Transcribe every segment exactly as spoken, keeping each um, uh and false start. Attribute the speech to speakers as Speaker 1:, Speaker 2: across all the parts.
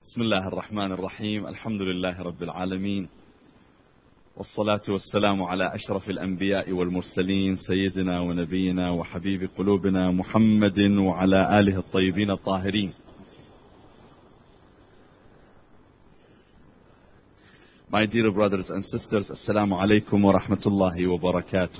Speaker 1: بسم الله الرحمن الرحيم. الحمد لله رب العالمين، والصلاة والسلام على أشرف الأنبياء والمرسلين، سيدنا ونبينا وحبيب قلوبنا محمد وعلى آله الطيبين الطاهرين. My dear brothers and sisters, Assalamu alaikum wa rahmatullahi wa barakatuh.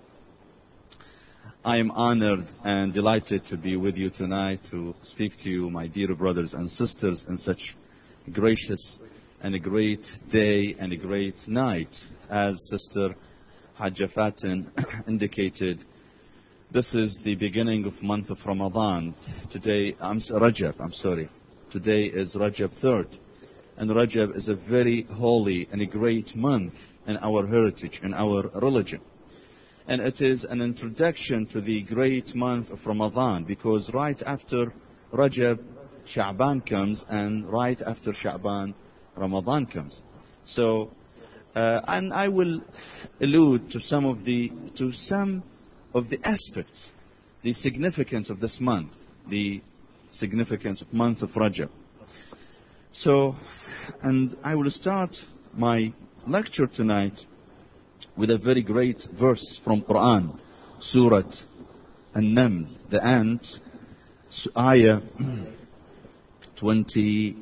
Speaker 1: I am honored and delighted to be with you tonight to speak to you, my dear brothers and sisters, in such a gracious and a great day and a great night. As Sister Hajja Fatin indicated, this is the beginning of month of Ramadan. Today, I'm Rajab, I'm sorry. Today is Rajab third. And Rajab is a very holy and a great month in our heritage, in our religion. And it is an introduction to the great month of Ramadan, because right after Rajab, Sha'ban comes, and right after Sha'ban, Ramadan comes. So, uh, and I will allude to some of the, to some of the aspects, the significance of this month, the significance of month of Rajab. So, and I will start my lecture tonight with a very great verse from Quran, Surah An-Naml, the ant, ayah twenty-nine.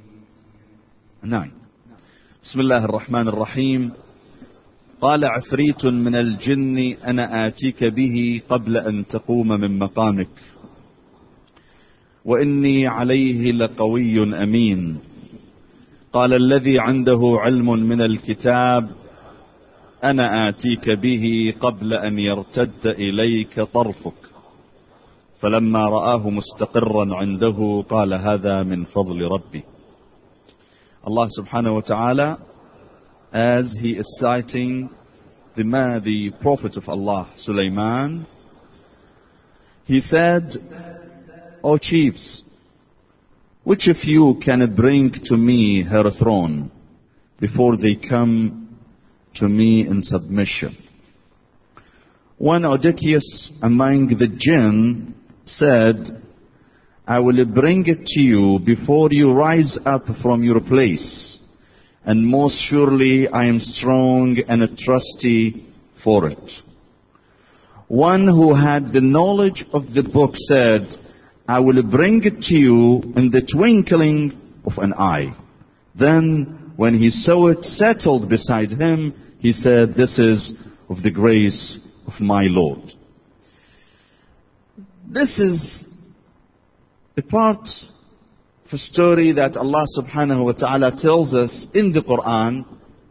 Speaker 1: Bismillah ar-Rahman ar-Rahim. قال عفريت من الجن أنا آتيك به قبل أن تقوم من مقامك وإني عليه لقوي أمين. قال الذي عنده علم من الكتاب أنا آتيك به قبل أن يرتد إليك طرفك فلما رآه مستقرا عنده قال هذا من فضل ربي. Allah subhanahu wa ta'ala, as he is citing the man, the prophet of Allah, Sulaiman, he said, O chiefs, which of you can bring to me her throne before they come to me in submission? One Odysseus among the jinn said, I will bring it to you before you rise up from your place, and most surely I am strong and trusty for it. One who had the knowledge of the book said, I will bring it to you in the twinkling of an eye. Then when he saw it settled beside him, he said, this is of the grace of my Lord. This is a part of a story that Allah subhanahu wa ta'ala tells us in the Quran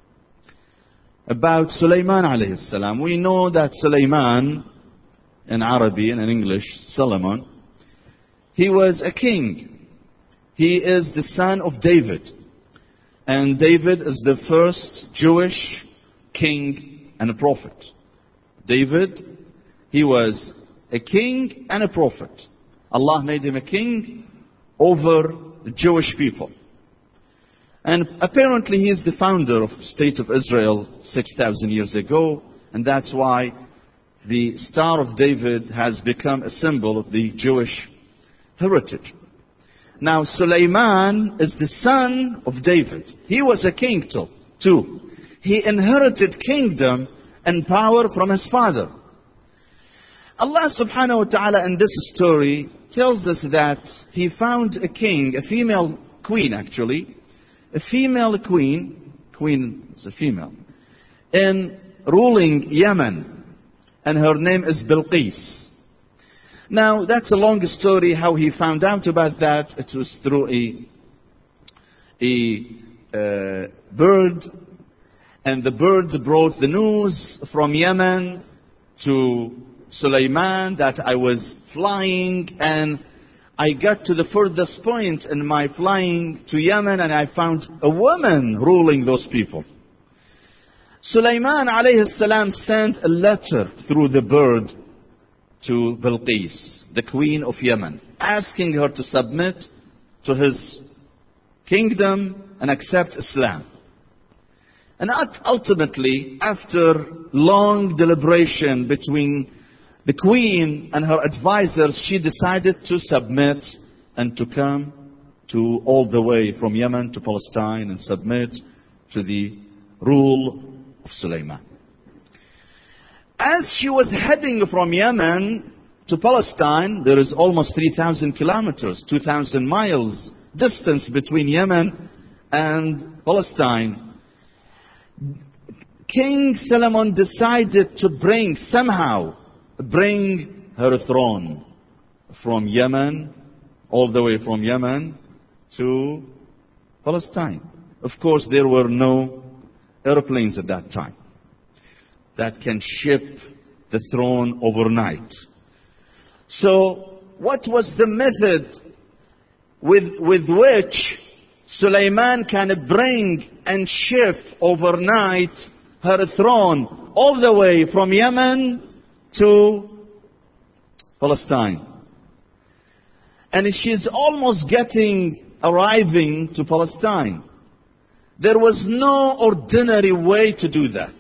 Speaker 1: about Sulaiman alayhi salam. We know that Sulaiman, in Arabic and in English, Solomon, he was a king. He is the son of David. And David is the first Jewish king and a prophet. David, he was a king and a prophet. Allah made him a king over the Jewish people. And apparently he is the founder of the state of Israel six thousand years ago. And that's why the Star of David has become a symbol of the Jewish heritage. Now, Sulaiman is the son of David. He was a king too. too. He inherited kingdom and power from his father. Allah subhanahu wa ta'ala in this story tells us that he found a king, a female queen actually, a female queen, queen is a female, in ruling Yemen, and her name is Bilqis. Now, that's a long story how he found out about that. It was through a, a uh, bird, and the bird brought the news from Yemen to Sulaiman that I was flying, and I got to the furthest point in my flying to Yemen, and I found a woman ruling those people. Sulaiman alayhi salam sent a letter through the bird to Bilqis, the queen of Yemen, asking her to submit to his kingdom and accept Islam. And ultimately, after long deliberation between the queen and her advisors, she decided to submit and to come to all the way from Yemen to Palestine and submit to the rule of Sulaiman. As she was heading from Yemen to Palestine, there is almost three thousand kilometers, two thousand miles distance between Yemen and Palestine. King Solomon decided to bring, somehow, bring her throne from Yemen, all the way from Yemen to Palestine. Of course, there were no airplanes at that time that can ship the throne overnight. So, what was the method with, with which Sulaiman can bring and ship overnight her throne all the way from Yemen to Palestine? And she's almost getting, arriving to Palestine. There was no ordinary way to do that.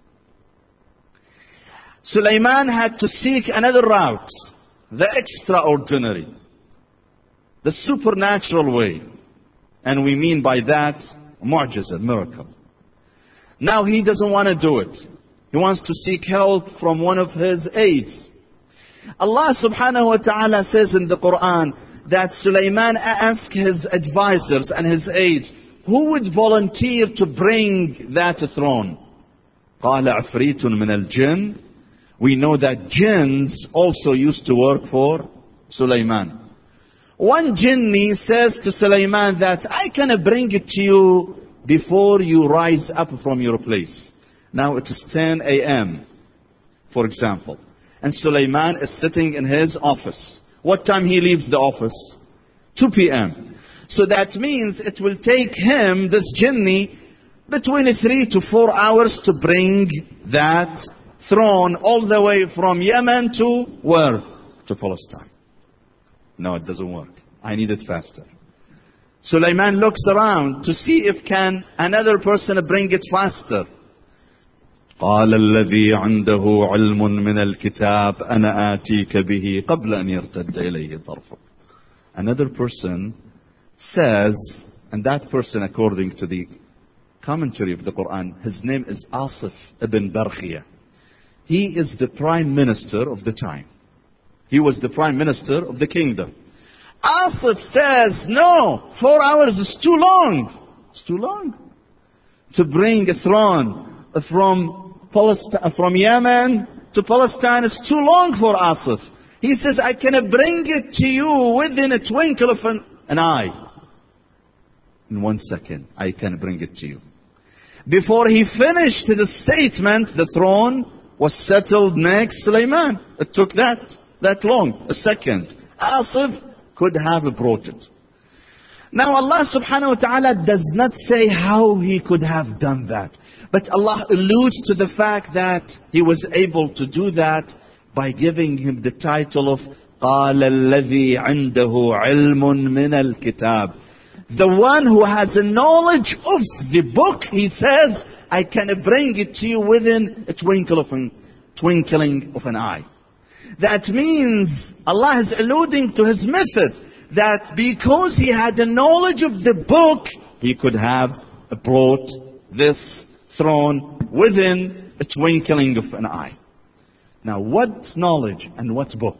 Speaker 1: Sulaiman had to seek another route, the extraordinary, the supernatural way. And we mean by that, mu'jiza, miracle. Now he doesn't want to do it. He wants to seek help from one of his aides. Allah subhanahu wa ta'ala says in the Quran that Sulaiman asked his advisors and his aides, who would volunteer to bring that throne? قَالَ عَفْرِيتٌ مِنَ الْجِنِّ. We know that jinns also used to work for Sulaiman. One jinni says to Sulaiman that I can bring it to you before you rise up from your place. Now it is ten a.m., for example. And Sulaiman is sitting in his office. What time he leaves the office? two p.m. So that means it will take him, this jinni, between three to four hours to bring that throne all the way from Yemen to where? To Palestine. No, it doesn't work. I need it faster. Sulaiman looks around to see if can another person bring it faster. قال الذي عنده علم من الكتاب أنا آتيك به قبل أن يرتد إليه طرفك. Another person says, and that person, according to the commentary of the Quran, his name is Asif ibn Barkhia. He is the prime minister of the time. He was the prime minister of the kingdom. Asif says, no, four hours is too long. It's too long. To bring a throne from Palestine, from Yemen to Palestine is too long for Asif. He says, I can bring it to you within a twinkle of an, an eye. In one second, I can bring it to you. Before he finished the statement, the throne was settled next Sulaiman. It took that, that long, a second. Asif could have brought it. Now Allah subhanahu wa ta'ala does not say how he could have done that. But Allah alludes to the fact that he was able to do that by giving him the title of قَالَ الَّذِي عِنْدَهُ عِلْمٌ مِنَ الْكِتَابِ. The one who has a knowledge of the book, he says, I can bring it to you within a twinkle of an, twinkling of an eye. That means Allah is alluding to his method, that because he had the knowledge of the book, he could have brought this throne within a twinkling of an eye. Now, what knowledge and what book?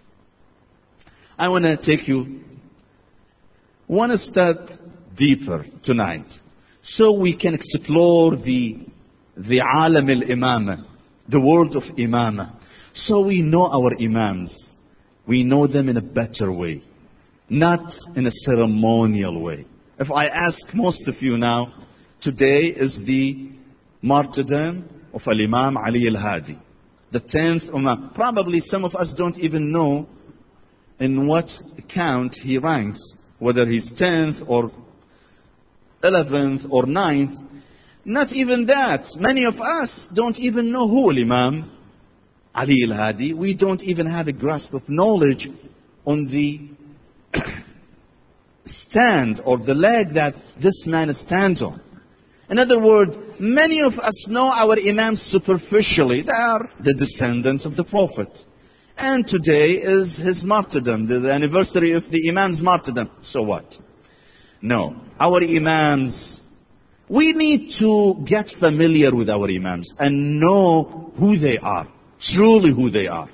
Speaker 1: I want to take you one step deeper tonight, so we can explore the the alam al-imama, the world of imama. So we know our imams. We know them in a better way, not in a ceremonial way. If I ask most of you now, today is the martyrdom of Al-Imam Ali al-Hadi, the tenth Imam. Probably some of us don't even know in what count he ranks, whether he's tenth or eleventh or ninth. Not even that. Many of us don't even know who Al-Imam Ali al-Hadi. We don't even have a grasp of knowledge on the stand or the leg that this man stands on. In other words, many of us know our imams superficially. They are the descendants of the Prophet. And today is his martyrdom, the, the anniversary of the imam's martyrdom. So what? No. Our Imams, we need to get familiar with our Imams and know who they are. Truly who they are.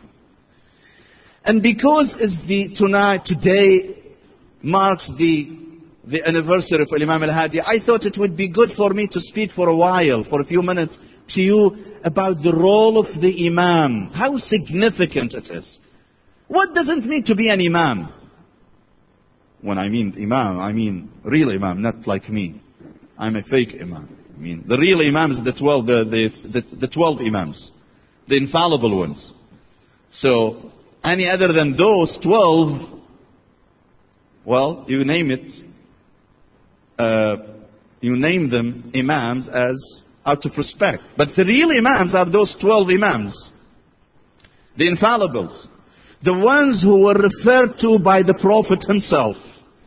Speaker 1: And because it's the, tonight, today marks the, the anniversary of Imam al-Hadi, I thought it would be good for me to speak for a while, for a few minutes, to you about the role of the Imam. How significant it is. What does it mean to be an Imam? When I mean Imam, I mean real Imam, not like me. I'm a fake Imam. I mean, the real Imam is the twelve, the, the, the, the twelve Imams. The infallible ones. So, any other than those twelve, well, you name it, uh, you name them Imams as out of respect. But the real Imams are those twelve Imams. The infallibles. The ones who were referred to by the Prophet himself.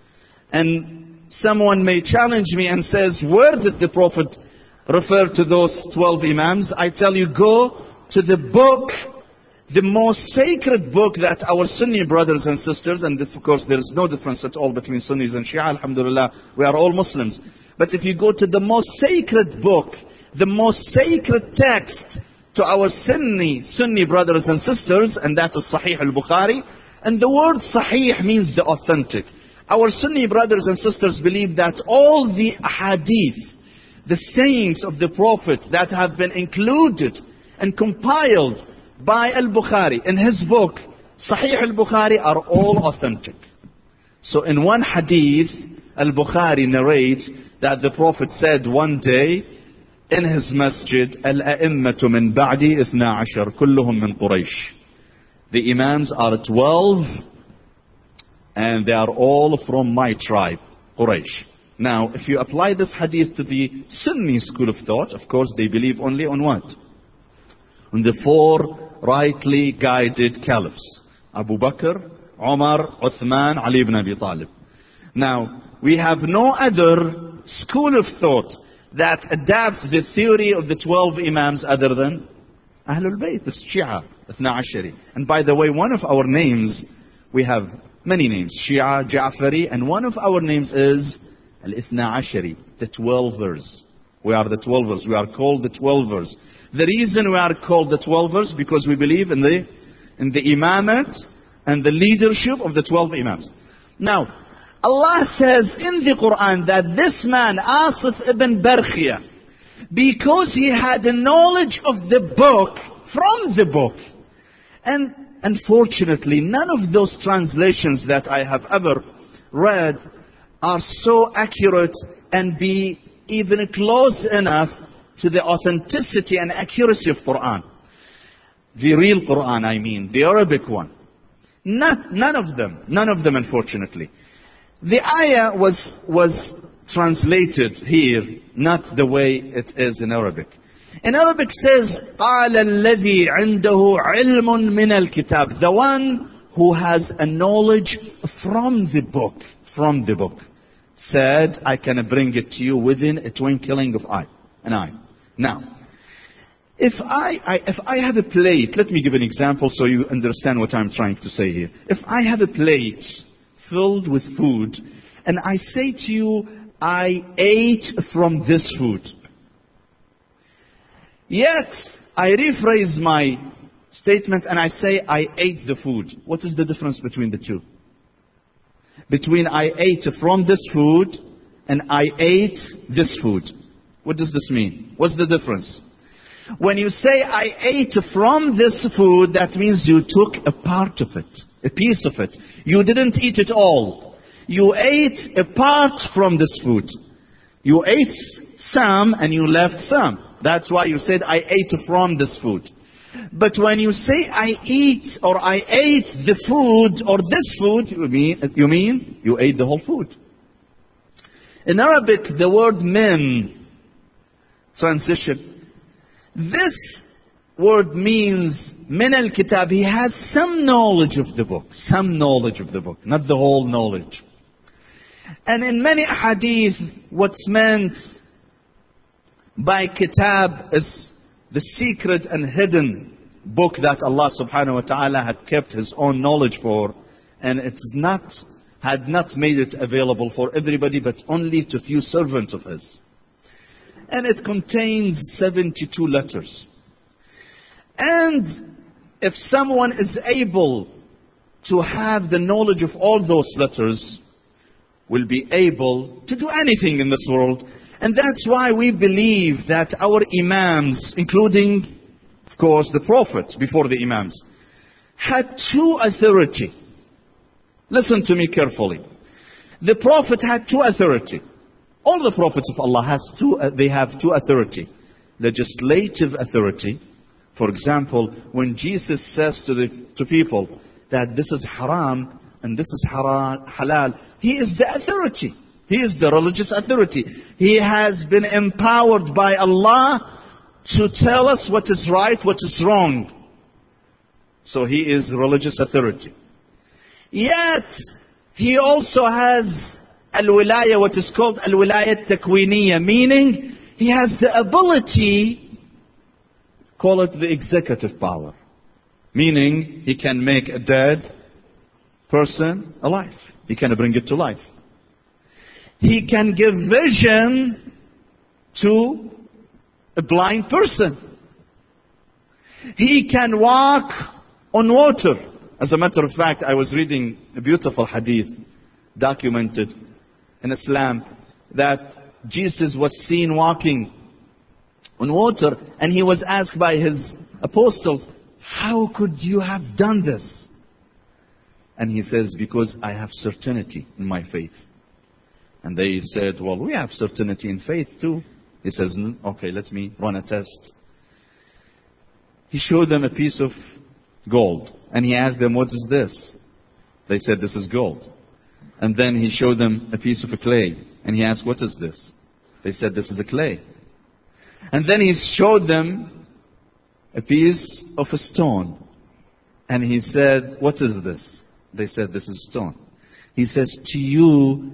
Speaker 1: And someone may challenge me and says, where did the Prophet refer to those twelve Imams? I tell you, go to the book, the most sacred book that our Sunni brothers and sisters, and of course there is no difference at all between Sunnis and Shia, alhamdulillah, we are all Muslims. But if you go to the most sacred book, the most sacred text to our Sunni, Sunni brothers and sisters, and that is Sahih al-Bukhari, and the word Sahih means the authentic. Our Sunni brothers and sisters believe that all the hadith, the sayings of the Prophet that have been included and compiled by al-Bukhari in his book, Sahih al-Bukhari, are all authentic. So in one hadith, al-Bukhari narrates that the Prophet said one day in his masjid, al-a'immatu min ba'di ithna ashar, kulluhum min Quraysh. The Imams are twelve, and they are all from my tribe, Quraysh. Now, if you apply this hadith to the Sunni school of thought, of course they believe only on what? On the four rightly guided caliphs. Abu Bakr, Umar, Uthman, Ali ibn Abi Talib. Now, we have no other school of thought that adapts the theory of the twelve Imams other than Ahlul Bayt, the Shia, Ithna Ashari. And by the way, one of our names, we have many names, Shia, Ja'fari, and one of our names is Al-Ithna Ashari, the Twelvers. We are the Twelvers. We are called the Twelvers. The reason we are called the Twelvers, because we believe in the, in the Imamat and the leadership of the twelve Imams. Now, Allah says in the Quran that this man, Asif ibn Barkhia, because he had a knowledge of the book, from the book, and unfortunately, none of those translations that I have ever read are so accurate and be even close enough to the authenticity and accuracy of Quran. The real Quran, I mean, the Arabic one. Not, none of them, none of them, unfortunately. The ayah was, was translated here, not the way it is in Arabic. In Arabic says, قَالَ الَّذِي عِنْدَهُ عِلْمٌ مِنَ الْكِتَابِ. The one who has a knowledge from the book, from the book, said, I can bring it to you within a twinkling of eye, an eye. Now, if I, I, if I have a plate, let me give an example so you understand what I'm trying to say here. If I have a plate filled with food, and I say to you, I ate from this food. Yet, I rephrase my statement and I say, I ate the food. What is the difference between the two? Between I ate from this food and I ate this food. What does this mean? What's the difference? When you say, I ate from this food, that means you took a part of it, a piece of it. You didn't eat it all. You ate a part from this food. You ate some and you left some. That's why you said, I ate from this food. But when you say, I eat or I ate the food or this food, you mean, you mean you ate the whole food. In Arabic, the word min, transition, this word means min al-kitab. He has some knowledge of the book, some knowledge of the book, not the whole knowledge. And in many hadith, what's meant by kitab is the secret and hidden book that Allah subhanahu wa ta'ala had kept His own knowledge for. And it's not had not made it available for everybody, but only to few servants of his. And it contains seventy-two letters. And if someone is able to have the knowledge of all those letters, will be able to do anything in this world. And that's why we believe that our imams, including, of course, the Prophet before the imams, had two authority. Listen to me carefully. The Prophet had two authority. All the prophets of Allah has two, uh, they have two authority. Legislative authority. For example, when Jesus says to the to people that this is haram and this is haram, halal, he is the authority. He is the religious authority. He has been empowered by Allah to tell us what is right, what is wrong. So he is religious authority. Yet, he also has al-wilaya, what is called al-wilaya takwiniya, meaning he has the ability, call it the executive power. Meaning, he can make a dead person alive. He can bring it to life. He can give vision to a blind person. He can walk on water. As a matter of fact, I was reading a beautiful hadith documented in Islam that Jesus was seen walking on water, and he was asked by his apostles, how could you have done this? And he says, because I have certainty in my faith. And they said, well, we have certainty in faith too. He says, okay, let me run a test. He showed them a piece of gold. And he asked them, what is this? They said, this is gold. And then he showed them a piece of a clay. And he asked, what is this? They said, this is a clay. And then he showed them a piece of a stone. And he said, what is this? They said, this is stone. He says, to you,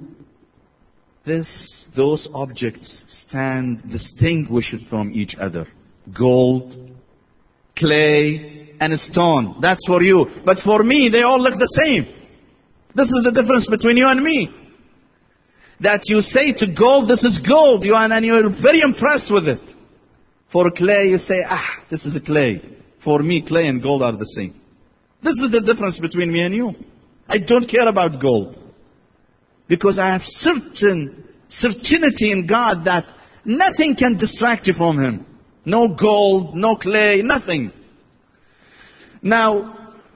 Speaker 1: this, those objects stand distinguished from each other. Gold, clay, and stone. That's for you. But for me, they all look the same. This is the difference between you and me. That you say to gold, this is gold, you and you're very impressed with it. For clay, you say, ah, this is a clay. For me, clay and gold are the same. This is the difference between me and you. I don't care about gold. Because I have certain certainty in God that nothing can distract you from Him. No gold, no clay, nothing. Now,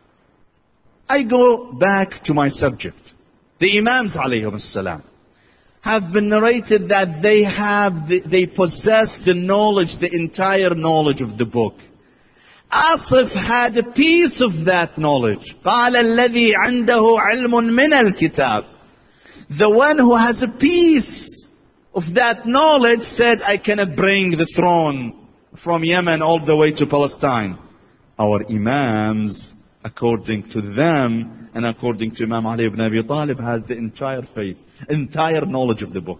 Speaker 1: I go back to my subject. The Imams alayhim as-salam have been narrated that they have, the, they possess the knowledge, the entire knowledge of the book. Asif had a piece of that knowledge. قال الذي عنده علم من الكتاب. The one who has a piece of that knowledge said, I can bring the throne from Yemen all the way to Palestine. Our Imams, according to them, and according to Imam Ali ibn Abi Talib, had the entire faith, entire knowledge of the book.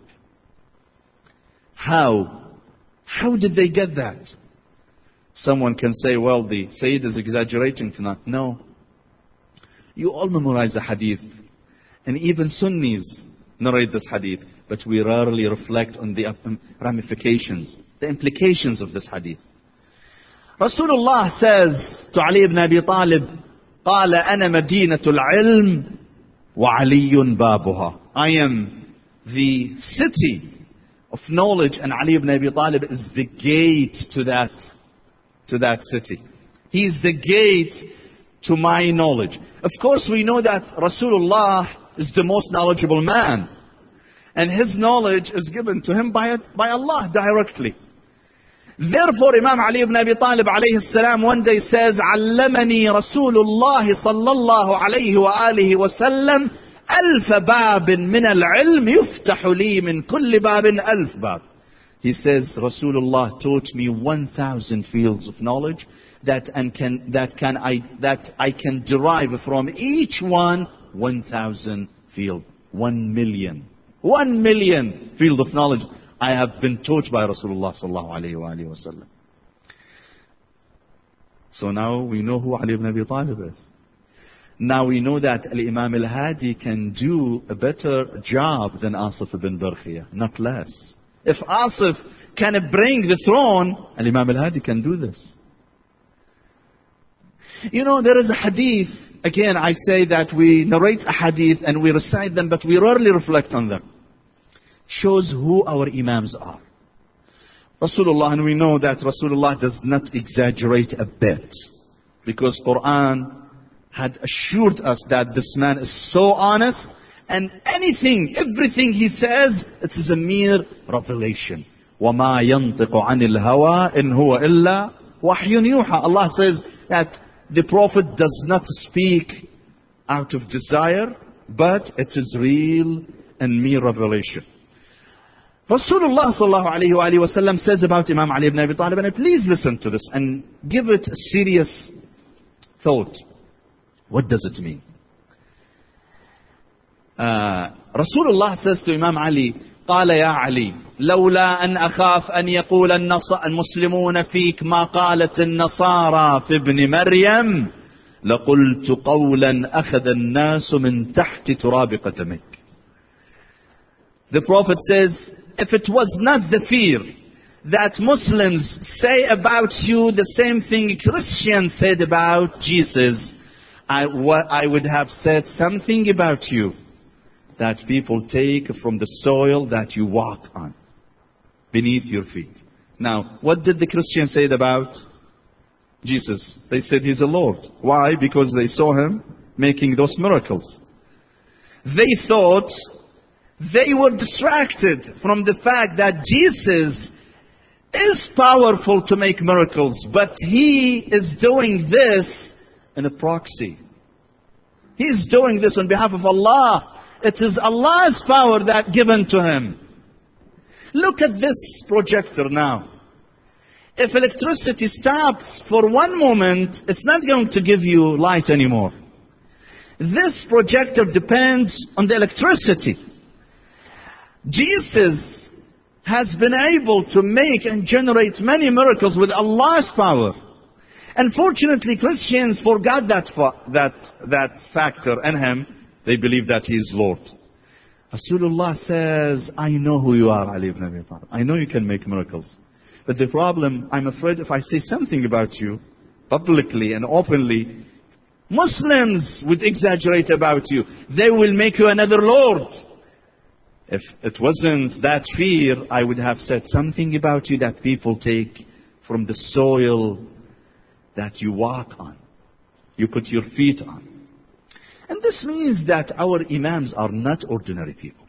Speaker 1: How? How did they get that? Someone can say, well, the Sayyid is exaggerating tonight. No. You all memorize the hadith. And even Sunnis narrate this hadith. But we rarely reflect on the ramifications, the implications of this hadith. Rasulullah says to Ali ibn Abi Talib, قال أنا مدينة العلم وعلي بابها. I am the city of knowledge, and Ali ibn Abi Talib is the gate to that, to that city. He is the gate to my knowledge. Of course, we know that Rasulullah is the most knowledgeable man, and his knowledge is given to him by, by Allah directly. Therefore, Imam Ali ibn Abi Talib alayhi salam one day says, علمني رسول الله صلى الله عليه وآله وسلم ألف باب من العلم يفتح لي من كل باب ألف باب. He says, Rasulullah taught me one thousand fields of knowledge that and can that can I that I can derive from each one one thousand field, one million, one million field of knowledge. I have been taught by Rasulullah sallallahu alayhi wa alayhi wa sallam. So now we know who Ali ibn Abi Talib is. Now we know that Al-Imam Al-Hadi can do a better job than Asif ibn Barkhiyah, not less. If Asif can bring the throne, Al-Imam Al-Hadi can do this. You know, there is a hadith. Again, I say that we narrate a hadith and we recite them, but we rarely reflect on them. Shows who our Imams are. Rasulullah, and we know that Rasulullah does not exaggerate a bit. Because Quran had assured us that this man is so honest, and anything, everything he says, it is a mere revelation. وَمَا يَنْطِقُ عَنِ الْهَوَىٰ إِنْ هُوَ إِلَّا وَحْيٌ يُوحَىٰ. Allah says that the Prophet does not speak out of desire, but it is real and mere revelation. Rasulullah sallallahu alayhi wa alayhi wa sallam says about Imam Ali ibn Abi Talib, and please listen to this and give it a serious thought. What does it mean? Uh, Rasulullah says to Imam Ali, قال يا علي لولا أن أخاف أن يقول المسلمون فيك ما قالت النصارى في ابن مريم لقلت قولا أخذ الناس من تحت تراب قدمك. The Prophet says, if it was not the fear that Muslims say about you the same thing Christians said about Jesus, I, what, I would have said something about you that people take from the soil that you walk on, beneath your feet. Now, what did the Christians say about Jesus? They said he's a Lord. Why? Because they saw him making those miracles. They thought, they were distracted from the fact that Jesus is powerful to make miracles, but he is doing this in a proxy. He is doing this on behalf of Allah. It is Allah's power that given to him. Look at this projector now. If electricity stops for one moment, it's not going to give you light anymore. This projector depends on the electricity. Jesus has been able to make and generate many miracles with Allah's power. Unfortunately, Christians forgot that fa- that that factor in him. They believe that he is Lord. Rasulullah says, I know who you are, Ali ibn Abi Talib. I know you can make miracles. But the problem, I'm afraid if I say something about you, publicly and openly, Muslims would exaggerate about you. They will make you another Lord. If it wasn't that fear, I would have said something about you that people take from the soil that you walk on, you put your feet on. And this means that our Imams are not ordinary people.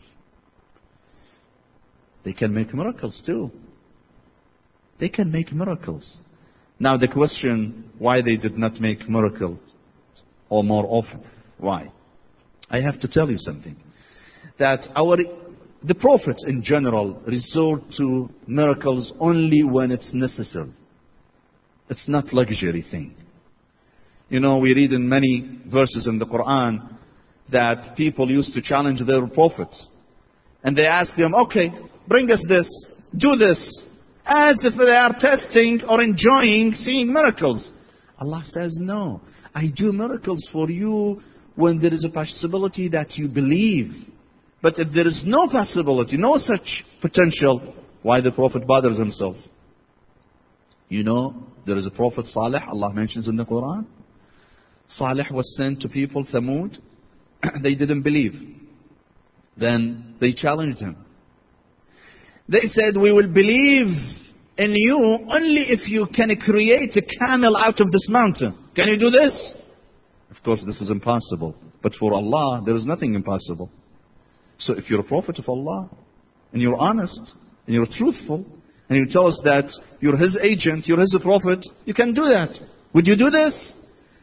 Speaker 1: They can make miracles too. They can make miracles. Now the question, why they did not make miracles or more often? Why? I have to tell you something. That our, the prophets in general resort to miracles only when it's necessary. It's not luxury thing. You know, we read in many verses in the Quran that people used to challenge their prophets. And they ask them, okay, bring us this, do this. As if they are testing or enjoying seeing miracles. Allah says, no, I do miracles for you when there is a possibility that you believe. But if there is no possibility, no such potential, why the Prophet bothers himself? You know, there is a Prophet Salih, Allah mentions in the Quran. Salih was sent to people, Thamud. They didn't believe. Then they challenged him. They said, we will believe in you only if you can create a camel out of this mountain. Can you do this? Of course, this is impossible. But for Allah, there is nothing impossible. So if you're a prophet of Allah, and you're honest, and you're truthful, and you tell us that you're His agent, you're His prophet, you can do that. Would you do this?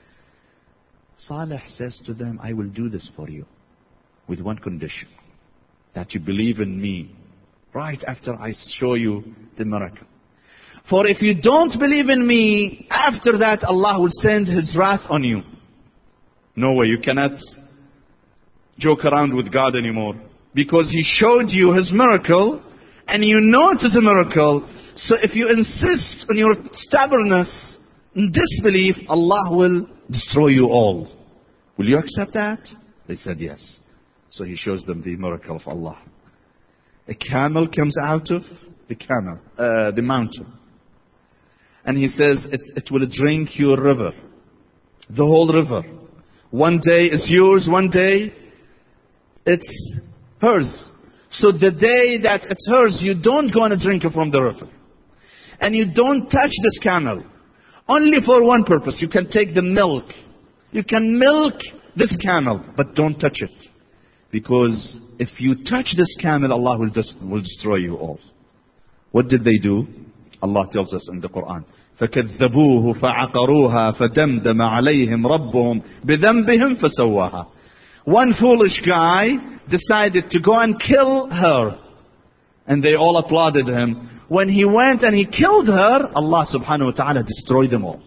Speaker 1: Salih says to them, I will do this for you. With one condition. That you believe in me. Right after I show you the miracle. For if you don't believe in me, after that Allah will send His wrath on you. No way, you cannot joke around with God anymore. Because He showed you His miracle, and you know it is a miracle. So if you insist on your stubbornness and disbelief, Allah will destroy you all. Will you accept that? They said yes. So he shows them the miracle of Allah. A camel comes out of the camel, uh, the mountain. And he says, it, it will drink your river. The whole river. One day is yours, one day it's hers. So the day that it's hers, you don't go and drink it from the river. And you don't touch this camel. Only for one purpose. You can take the milk. You can milk this camel, but don't touch it. Because if you touch this camel, Allah will, just, will destroy you all. What did they do? Allah tells us in the Quran. فَكَذَّبُوهُ فَعَقَرُوهَا فَدَمْدَمَ عَلَيْهِمْ رَبُّهُمْ بِذَنْبِهِمْ فَسَوَّاهَا. One foolish guy decided to go and kill her. And they all applauded him. When he went and he killed her, Allah subhanahu wa ta'ala destroyed them all.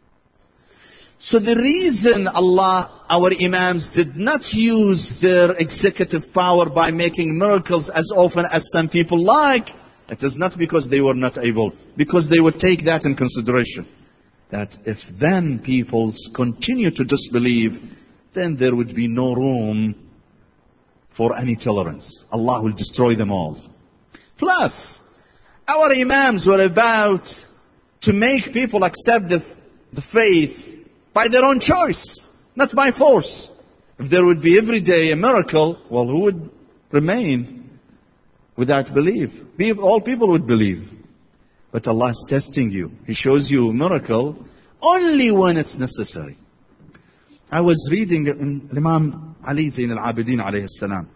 Speaker 1: So the reason Allah, our Imams, did not use their executive power by making miracles as often as some people like, it is not because they were not able, because they would take that in consideration. That if then people continue to disbelieve, then there would be no room for any tolerance. Allah will destroy them all. Plus, our Imams were about to make people accept the, the faith by their own choice, not by force. If there would be every day a miracle, well, who would remain without belief? All people would believe. But Allah is testing you. He shows you a miracle only when it's necessary. I was reading in Imam Ali Zain al-Abidin alayhi salam.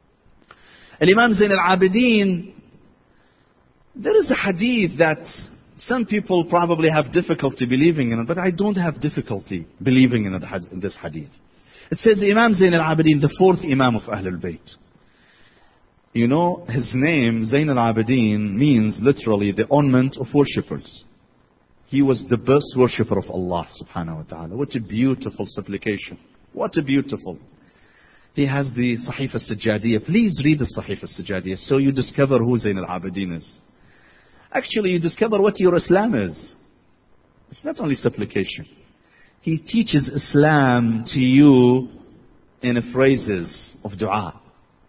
Speaker 1: Imam Zain al-Abidin, there is a hadith that some people probably have difficulty believing in it, but I don't have difficulty believing in, it, in this hadith. It says Imam Zain al-Abidin, the fourth Imam of Ahlul Bayt. You know, his name, Zain al-Abidin, means literally the ornament of worshippers. He was the best worshipper of Allah subhanahu wa ta'ala. What a beautiful supplication. What a beautiful. He has the Sahif al-Sajjadiyah. Please read the Sahif al-Sajjadiyah so you discover who Zain al-Abidin is. Actually, you discover what your Islam is. It's not only supplication. He teaches Islam to you in phrases of dua.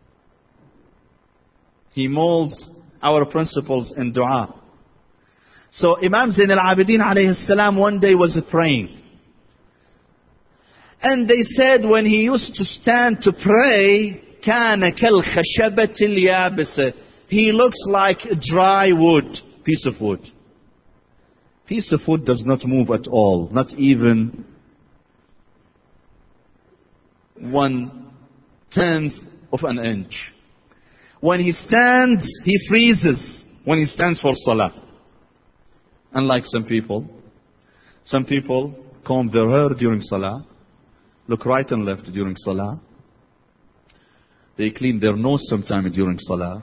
Speaker 1: He molds our principles in dua. So Imam Zain al-Abidin alayhi salam one day was praying. And they said when he used to stand to pray, كَانَ كَالْخَشَبَةِ الْيَابِسَةِ. He looks like dry wood, piece of wood. Piece of wood does not move at all, not even one tenth of an inch. When he stands, he freezes when he stands for salah. Unlike some people. Some people comb their hair during salah, look right and left during salah. They clean their nose sometime during salah.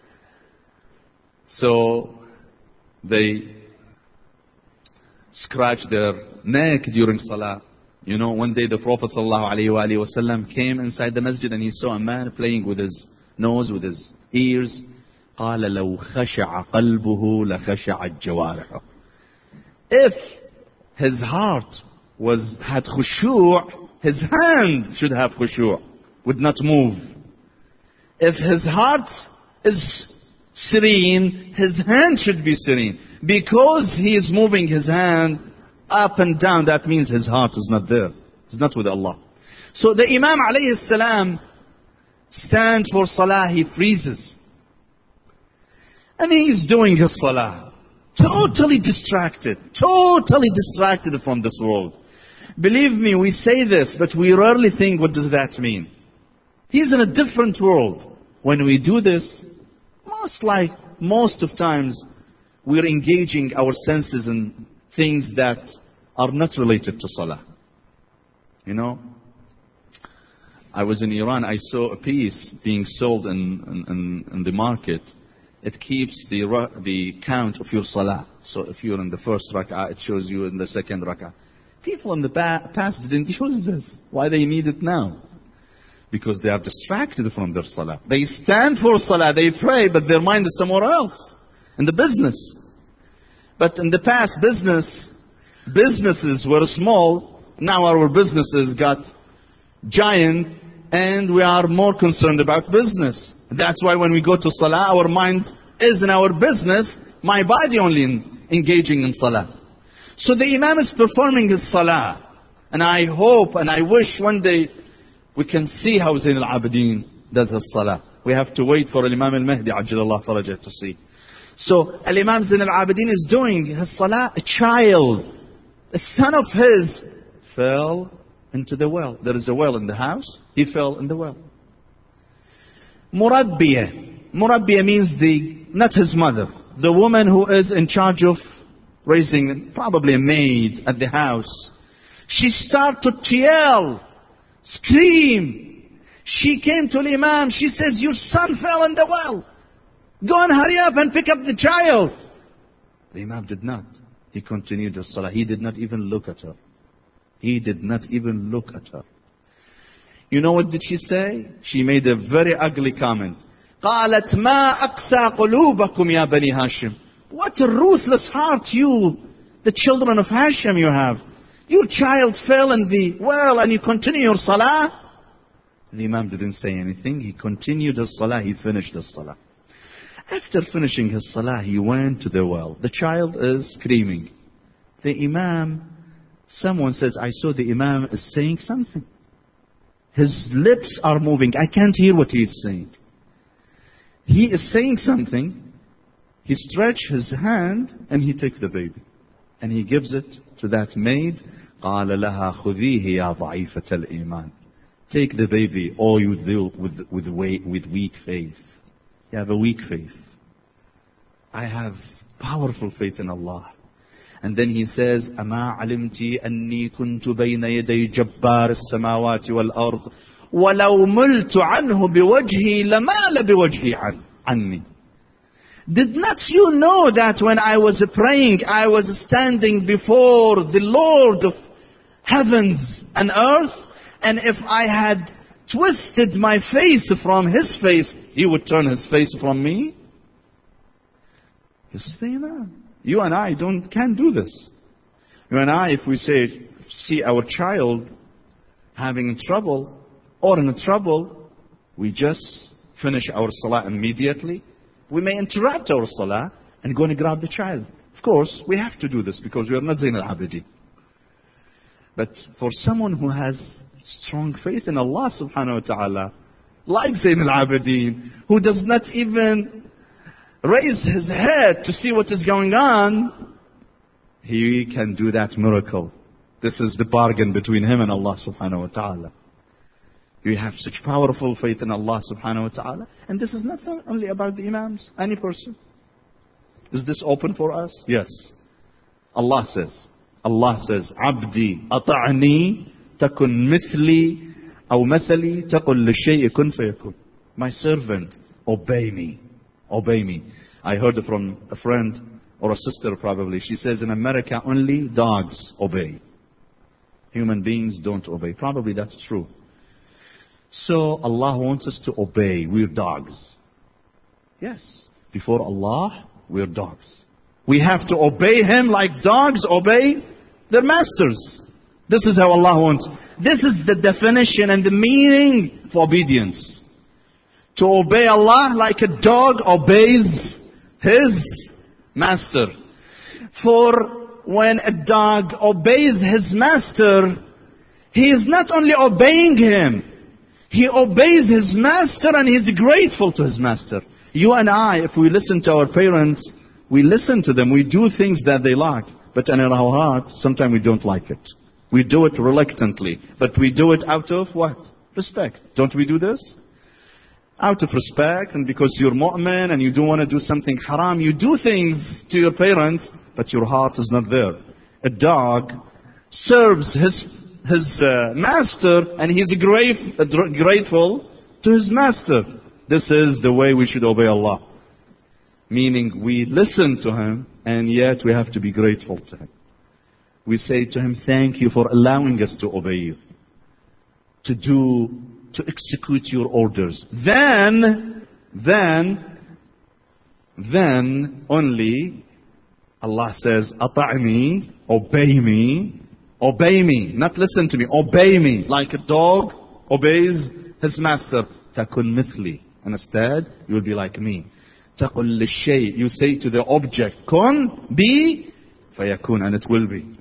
Speaker 1: So they scratch their neck during salah. You know, one day the Prophet ﷺ came inside the masjid and he saw a man playing with his nose, with his ears. قال لو خشع قلبه لخشعت جوارحه. If his heart was had khushu', his hand should have khushu', would not move. If his heart is serene, his hand should be serene. Because he is moving his hand up and down, that means his heart is not there. It's not with Allah. So the Imam alayhi salam stands for salah, he freezes. And he is doing his salah. Totally distracted. Totally distracted from this world. Believe me, we say this, but we rarely think, what does that mean? He's in a different world. When we do this, most like, most of times, we're engaging our senses in things that are not related to salah. You know? I was in Iran, I saw a piece being sold in, in, in the market. It keeps the the count of your salah. So if you're in the first rak'ah, it shows you in the second rak'ah. People in the past didn't use this. Why they need it now? Because they are distracted from their salah. They stand for salah, they pray, but their mind is somewhere else. In the business. But in the past, business, businesses were small. Now our businesses got giant, and we are more concerned about business. That's why when we go to salah, our mind is in our business, my body only in, engaging in salah. So the imam is performing his salah. And I hope and I wish one day we can see how Zayn al-Abidin does his salah. We have to wait for Imam al-Mahdi, Ajjalallah Farajah, to see. So Imam Zayn al-Abidin is doing his salah. A child, a son of his, fell into the well. There is a well in the house. He fell in the well. Murabbiya. Murabbiya means the, not his mother, the woman who is in charge of raising, probably a maid at the house. She started to yell, scream. She came to the Imam. She says, your son fell in the well. Go and hurry up and pick up the child. The Imam did not. He continued the salah. He did not even look at her. He did not even look at her. You know what did she say? She made a very ugly comment. قالت ما أقسى قلوبكم يا بني هاشم. What a ruthless heart you, the children of Hashim, you have. Your child fell in the well and you continue your salah. The Imam didn't say anything. He continued his salah. He finished his salah. After finishing his salah, he went to the well. The child is screaming. The Imam, someone says, I saw the Imam is saying something. His lips are moving. I can't hear what he is saying. He is saying something. He stretches his hand and he takes the baby. And he gives it to that maid. قال لها خذيه يا ضعيفة الإيمان. Take the baby, or you deal with, with, with weak faith. You have a weak faith. I have powerful faith in Allah. And then he says, أما علمتي أني كنت بين يدي جبار السماوات والأرض ولو ملت عنه بوجهي لمال بوجهي عن عني. Did not you know that when I was praying, I was standing before the Lord of heavens and earth, and if I had twisted my face from his face, he would turn his face from me? This is the Imam. You and I don't can't do this. You and I, if we say, see our child having trouble or in trouble, we just finish our salah immediately. We may interrupt our salah and go and grab the child. Of course, we have to do this because we are not Zayn al-Abidin. But for someone who has strong faith in Allah subhanahu wa ta'ala, like Zayn al-Abidin, who does not even raise his head to see what is going on, he can do that miracle. This is the bargain between him and Allah subhanahu wa ta'ala. You have such powerful faith in Allah subhanahu wa ta'ala. And this is not only about the Imams, any person. Is this open for us? Yes. Allah says, Allah says, Abdi ata'ani takun mithli aw mathali taqul lishay'i kun fayakun. My servant, obey me. Obey me. I heard it from a friend or a sister probably. She says in America only dogs obey. Human beings don't obey. Probably that's true. So Allah wants us to obey. We're dogs. Yes. Before Allah, we're dogs. We have to obey Him like dogs obey their masters. This is how Allah wants. This is the definition and the meaning of obedience. To obey Allah like a dog obeys his master. For when a dog obeys his master, he is not only obeying him, he obeys his master and he is grateful to his master. You and I, if we listen to our parents, we listen to them, we do things that they like. But in our heart, sometimes we don't like it. We do it reluctantly. But we do it out of what? Respect. Don't we do this? Out of respect, and because you're mu'min and you don't want to do something haram, you do things to your parents, but your heart is not there. A dog serves his his uh, master, and he's grave, uh, grateful to his master. This is the way we should obey Allah. Meaning we listen to Him, and yet we have to be grateful to Him. We say to Him, thank you for allowing us to obey you. To do, to execute your orders. Then, then, then only Allah says, ata'ni, obey me. Obey me, not listen to me, obey me. Like a dog obeys his master. تَكُنْ مِثْلِي. And instead, you will be like me. تَقُلْ لِلشَّيْء. You say to the object, kun, be, فَيَكُونَ, and it will be.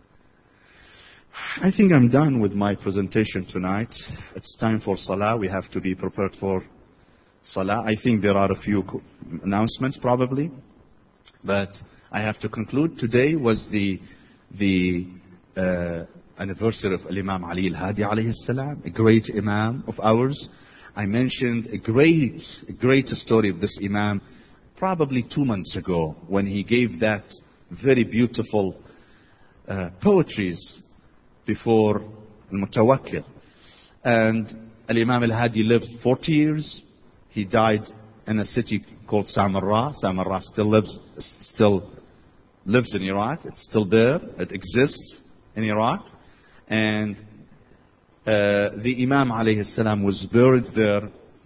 Speaker 1: I think I'm done with my presentation tonight. It's time for Salah. We have to be prepared for Salah. I think there are a few announcements probably. But I have to conclude. Today was the the uh, anniversary of Imam Ali al-Hadi alayhi salam, a great Imam of ours. I mentioned a great, a great story of this Imam probably two months ago when he gave that very beautiful uh, poetries before Al-Mutawakkil. And Al-Imam al-Hadi lived forty years. He died in a city called Samarra. Samarra still lives, still lives in Iraq. It's still there. It exists in Iraq. And uh, the Imam alayhi salam was buried there.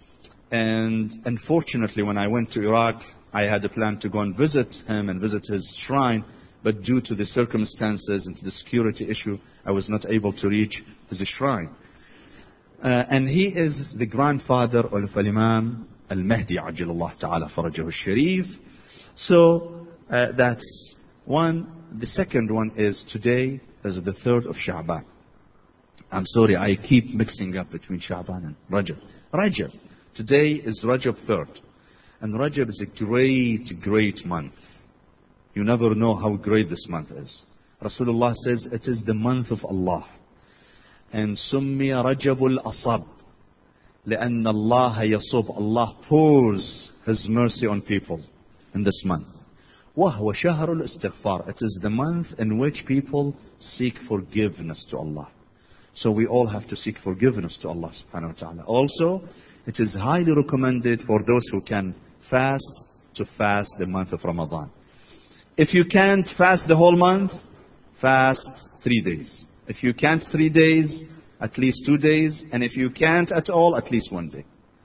Speaker 1: And unfortunately, when I went to Iraq, I had a plan to go and visit him and visit his shrine. But due to the circumstances and to the security issue, I was not able to reach his shrine. Uh, and he is the grandfather of Imam Al-Mahdi Ajjalallahu Ta'ala Farajahu Sharif. So uh, that's one. The second one is today is the third of Sha'ban. I'm sorry, I keep mixing up between Sha'ban and Rajab. Rajab. Today is Rajab third. And Rajab is a great, great month. You never know how great this month is. Rasulullah says it is the month of Allah. And سمي رجب الأصب لأن الله يصب. Allah pours His mercy on people in this month. وهو شهر الاستغفار. It is the month in which people seek forgiveness to Allah. So we all have to seek forgiveness to Allah subhanahu wa ta'ala. Also, it is highly recommended for those who can fast to fast the month of Ramadan. If you can't fast the whole month, fast three days. If you can't three days, at least two days. And if you can't at all, at least one day.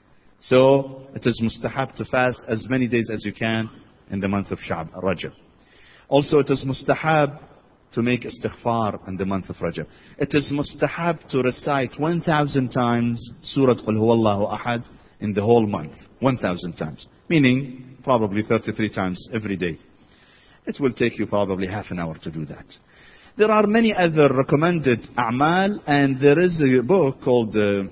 Speaker 1: So it is mustahab to fast as many days as you can in the month of Sha'b, Rajab. Also it is mustahab to make istighfar in the month of Rajab. It is mustahab to recite one thousand times Surah Qul Huwallahu Ahad in the whole month. one thousand times. Meaning probably thirty-three times every day. It will take you probably half an hour to do that. There are many other recommended a'mal, and there is a book called uh,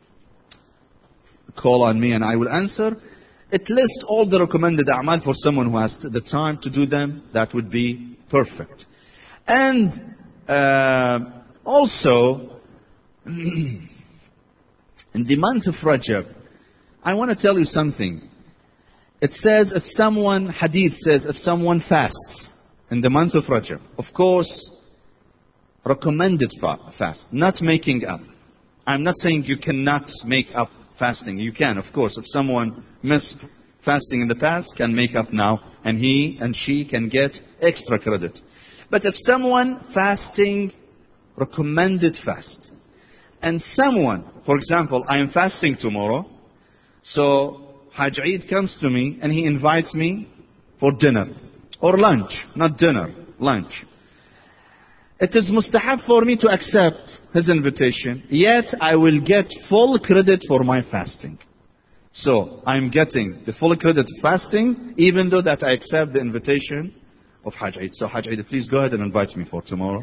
Speaker 1: Call on Me and I Will Answer. It lists all the recommended a'mal for someone who has the time to do them. That would be perfect. And uh, also, in the month of Rajab, I want to tell you something. It says if someone, hadith says, if someone fasts in the month of Rajab, of course, recommended fast, not making up. I'm not saying you cannot make up fasting. You can, of course. If someone missed fasting in the past, can make up now, and he and she can get extra credit. But if someone fasting, recommended fast, and someone, for example, I am fasting tomorrow, so Hajj Eid comes to me and he invites me for dinner or lunch, not dinner, lunch. It is mustahab for me to accept his invitation, yet I will get full credit for my fasting. So I'm getting the full credit of fasting, even though that I accept the invitation of Hajj Eid. So Hajj Eid, please go ahead and invite me for tomorrow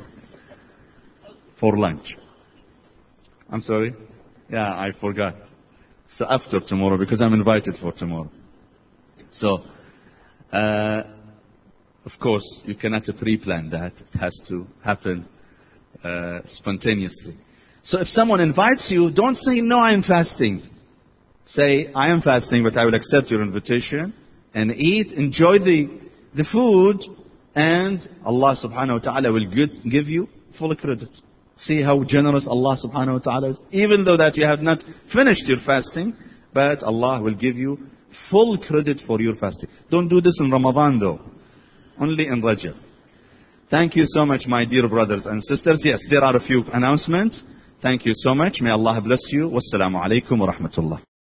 Speaker 1: for lunch. I'm sorry? Yeah, I forgot. So after tomorrow, because I'm invited for tomorrow. So, uh, of course, you cannot pre-plan that. It has to happen uh, spontaneously. So if someone invites you, don't say, no, I am fasting. Say, I am fasting, but I will accept your invitation and eat, enjoy the, the food, and Allah subhanahu wa ta'ala will give you full credit. See how generous Allah subhanahu wa ta'ala is. Even though that you have not finished your fasting, but Allah will give you full credit for your fasting. Don't do this in Ramadan though. Only in Rajab. Thank you so much, my dear brothers and sisters. Yes, there are a few announcements. Thank you so much. May Allah bless you. Wassalamu alaikum wa rahmatullah.